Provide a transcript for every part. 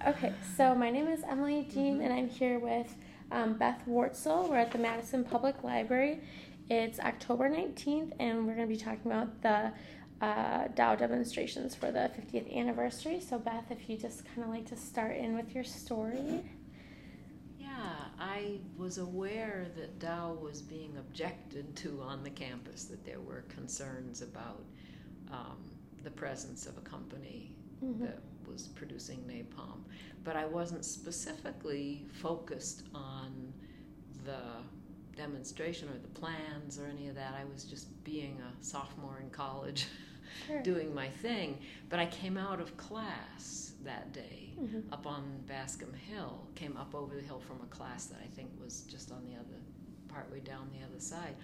Okay, so my name is Emily Dean, and I'm here with Beth Wartzel. We're at the Madison Public Library. It's October 19th, and we're going to be talking about the Dow demonstrations for the 50th anniversary. So, Beth, if you just kind of like to start in with your story. Yeah, I was aware that Dow was being objected to on the campus, that there were concerns about the presence of a company that was producing napalm. But I wasn't specifically focused on the demonstration or the plans or any of that. I was just being a sophomore in college, doing my thing. But I came out of class that day up on Bascom Hill, came up over the hill from a class that I think was just on the other, partway down the other side,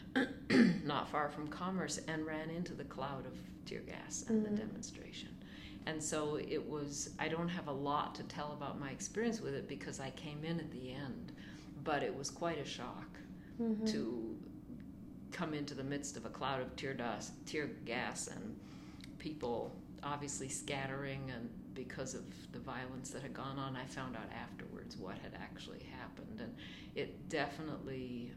not far from Commerce, and ran into the cloud of tear gas and the demonstration. And so it was, I don't have a lot to tell about my experience with it because I came in at the end, but it was quite a shock to come into the midst of a cloud of tear gas, and people obviously scattering, and because of the violence that had gone on, I found out afterwards what had actually happened. And it definitely,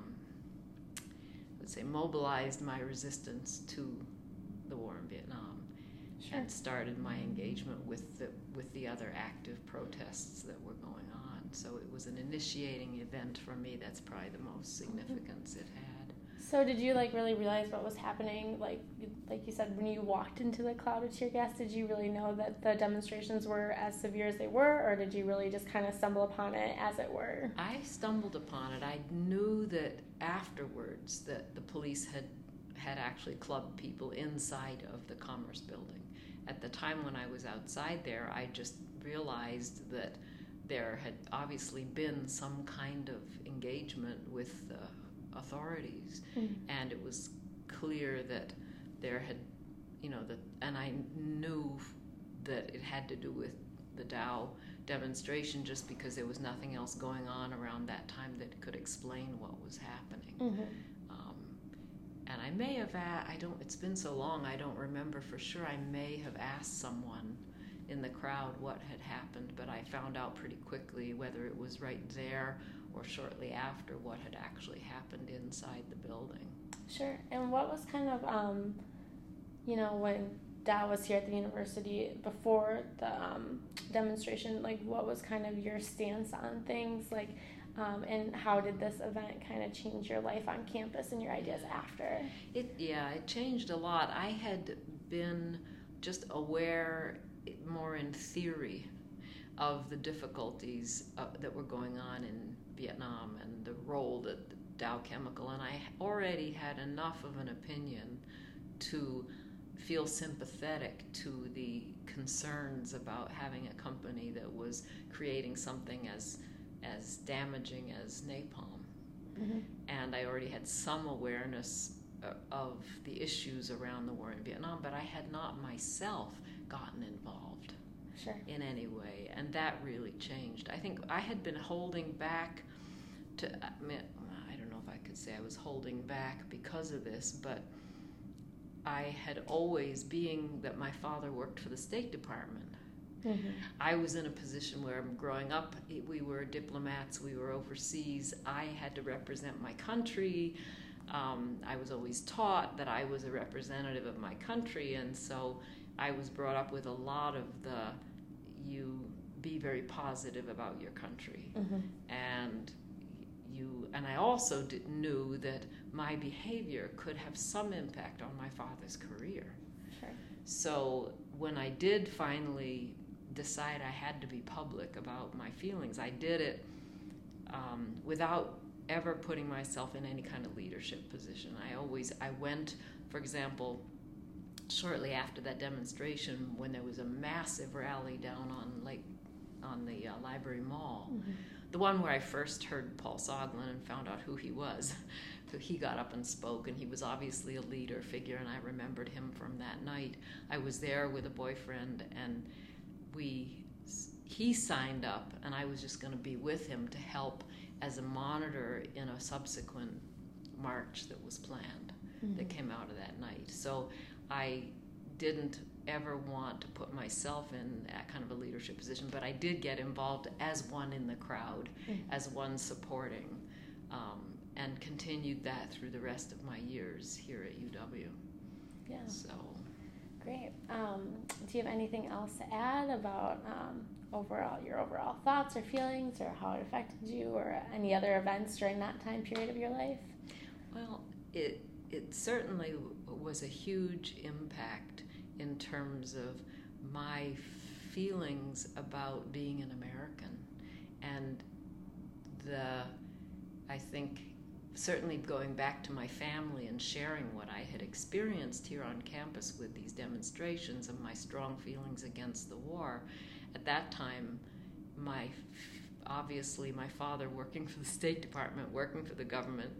let's say, mobilized my resistance to the war in Vietnam. And started my engagement with the other active protests that were going on. So it was an initiating event for me. That's probably the most significance it had. So did you really realize what was happening? Like you said, when you walked into the cloud of tear gas, did you really know that the demonstrations were as severe as they were, or did you really just kind of stumble upon it as it were? I stumbled upon it. I knew that afterwards that the police had actually clubbed people inside of the Commerce building. At the time when I was outside there, I just realized that there had obviously been some kind of engagement with the authorities, and it was clear that there had, and I knew that it had to do with the Dow demonstration, just because there was nothing else going on around that time that could explain what was happening. And I may have, it's been so long, I don't remember for sure. I may have asked someone in the crowd what had happened, but I found out pretty quickly, whether it was right there or shortly after, what had actually happened inside the building. Sure. And what was kind of, when Dow was here at the university before the demonstration, what was kind of your stance on things? And how did this event kind of change your life on campus and your ideas after? It changed a lot. I had been just aware, more in theory, of the difficulties that were going on in Vietnam and the role that Dow Chemical, and I already had enough of an opinion to feel sympathetic to the concerns about having a company that was creating something as damaging as napalm. And I already had some awareness of the issues around the war in Vietnam, but I had not myself gotten involved in any way, and that really changed. I think I had been holding back I don't know if I could say I was holding back because of this, but I had always, being that my father worked for the State Department, I was in a position where, growing up, we were diplomats, we were overseas. I had to represent my country. I was always taught that I was a representative of my country, and so I was brought up with a lot of you be very positive about your country. And I also knew that my behavior could have some impact on my father's career. So when I did finally decide I had to be public about my feelings, I did it without ever putting myself in any kind of leadership position. I went, for example, shortly after that demonstration, when there was a massive rally down on the Library Mall, the one where I first heard Paul Soglin and found out who he was. So he got up and spoke, and he was obviously a leader figure, and I remembered him from that night. I was there with a boyfriend, and he signed up, and I was just going to be with him to help as a monitor in a subsequent march that was planned that came out of that night. So I didn't ever want to put myself in that kind of a leadership position, but I did get involved as one in the crowd, as one supporting, and continued that through the rest of my years here at UW. Yeah. So. Great. Do you have anything else to add about your overall thoughts or feelings, or how it affected you, or any other events during that time period of your life? Well, it certainly was a huge impact in terms of my feelings about being an American, and I think certainly going back to my family and sharing what I had experienced here on campus with these demonstrations and my strong feelings against the war. At that time, obviously my father, working for the State Department, working for the government,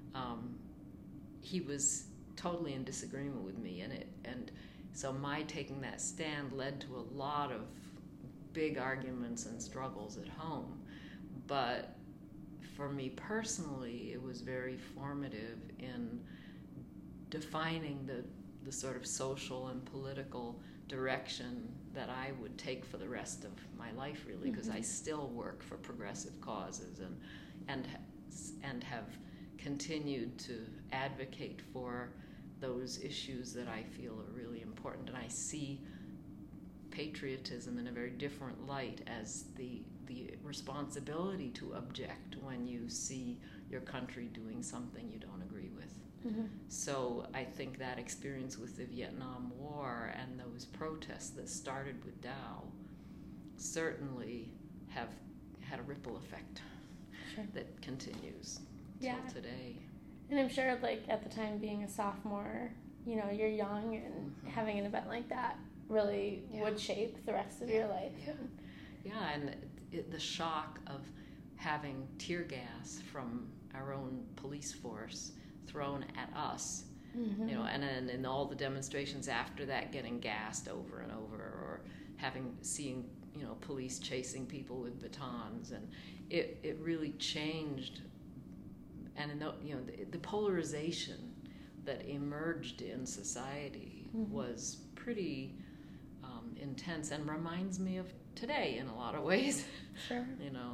he was totally in disagreement with me, and so my taking that stand led to a lot of big arguments and struggles at home. But for me personally, it was very formative in defining the sort of social and political direction that I would take for the rest of my life, really, because I still work for progressive causes and have continued to advocate for those issues that I feel are really important. And I see patriotism in a very different light as the responsibility to object when you see your country doing something you don't agree with. So I think that experience with the Vietnam War and those protests that started with Dow certainly have had a ripple effect that continues till today. And I'm sure, like, at the time, being a sophomore, you're young, and having an event like that really would shape the rest of your life. And the shock of having tear gas from our own police force thrown at us, and then in all the demonstrations after that, getting gassed over and over, or seeing police chasing people with batons, and it really changed. And the polarization that emerged in society was pretty intense, and reminds me of today in a lot of ways. Sure.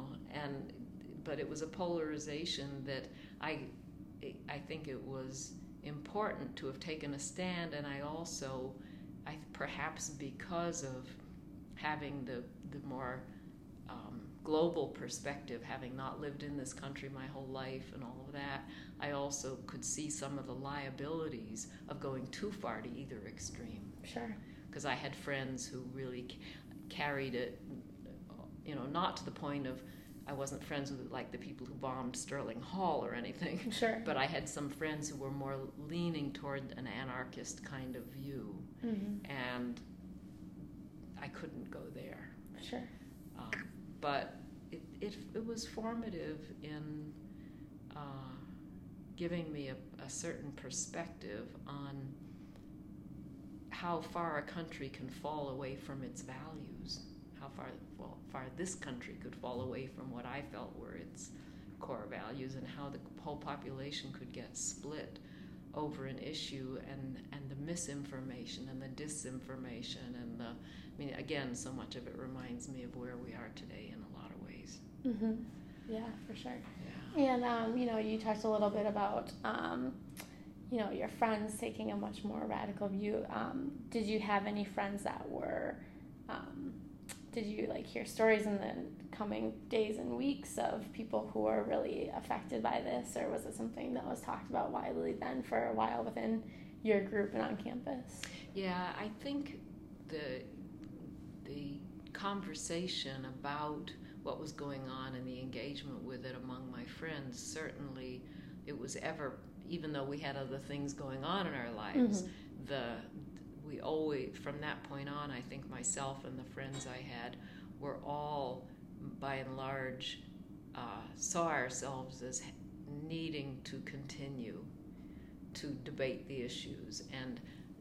But it was a polarization that I think it was important to have taken a stand, and I perhaps because of having the more global perspective, having not lived in this country my whole life and all of that, I also could see some of the liabilities of going too far to either extreme. Sure. Because I had friends who really carried it, not to the point of, I wasn't friends with like the people who bombed Sterling Hall or anything. Sure. But I had some friends who were more leaning toward an anarchist kind of view, and I couldn't go there. Sure. But it was formative in giving me a certain perspective on how far a country can fall away from its values, how far this country could fall away from what I felt were its core values, and how the whole population could get split over an issue, and the misinformation and the disinformation and again, so much of it reminds me of where we are today in a lot of ways. Yeah, for sure. Yeah. And you talked a little bit about your friends taking a much more radical view. Did you have any friends that were did you hear stories in the coming days and weeks of people who are really affected by this, or was it something that was talked about widely then for a while within your group and on campus? Yeah, I think the conversation about what was going on and the engagement with it among my friends, certainly it was even though we had other things going on in our lives, we always, from that point on, I think myself and the friends I had were all, by and large, saw ourselves as needing to continue to debate the issues, and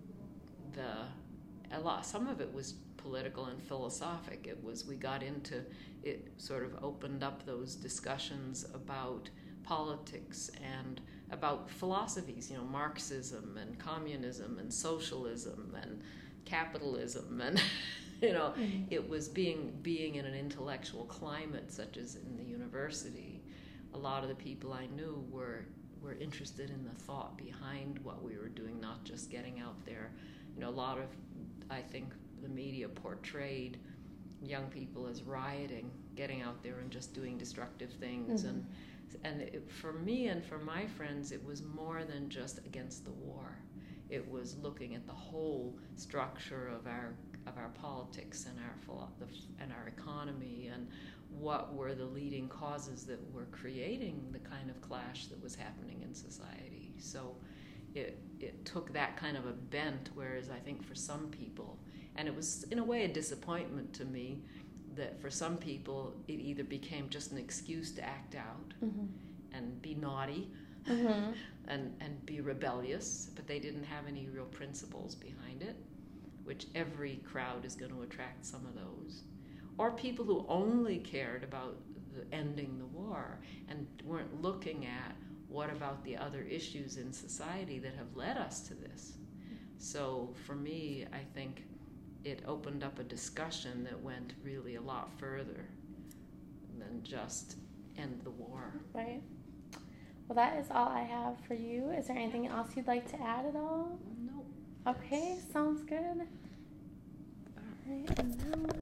some of it was political and philosophic. We got into it, sort of opened up those discussions about politics and about philosophies, Marxism and communism and socialism and capitalism, and it was being in an intellectual climate such as in the university. A lot of the people I knew were interested in the thought behind what we were doing, not just getting out there. A lot of, I think, the media portrayed young people as rioting, getting out there and just doing destructive things. Mm-hmm. For me and for my friends, it was more than just against the war. It was looking at the whole structure of our politics and our economy, and what were the leading causes that were creating the kind of clash that was happening in society. So it took that kind of a bent, whereas I think for some people, and it was in a way a disappointment to me, that for some people it either became just an excuse to act out mm-hmm. and be naughty mm-hmm. and be rebellious, but they didn't have any real principles behind it, which every crowd is going to attract some of those. Or people who only cared about ending the war and weren't looking at what about the other issues in society that have led us to this. So for me, I think it opened up a discussion that went really a lot further than just end the war. Right. Well, that is all I have for you. Is there anything else you'd like to add at all? No. Okay, sounds good. All right, and now